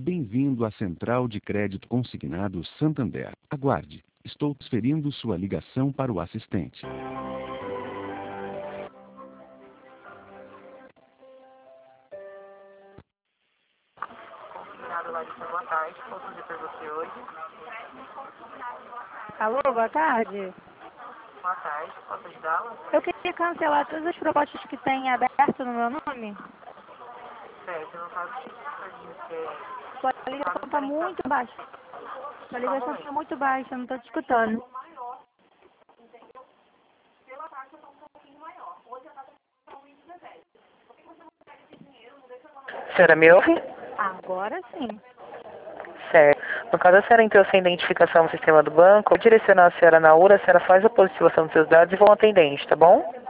Bem-vindo à Central de Crédito Consignado Santander. Aguarde. Estou transferindo sua ligação para o assistente. Consignado Larissa, boa tarde. Posso fazer para você hoje? Alô, boa tarde. Boa tarde. Posso ajudá-la? Eu queria cancelar todas as propostas que tem aberto no meu nome. Certo, no caso que Sua ligação está muito baixa. Sua ligação está muito baixa, eu não estou te escutando. Senhora me ouve? Agora sim. Certo. No caso, a senhora entrou sem identificação no sistema do banco, eu vou direcionar a senhora na URA, a senhora faz a positivação dos seus dados e vou ao atendente, tá bom?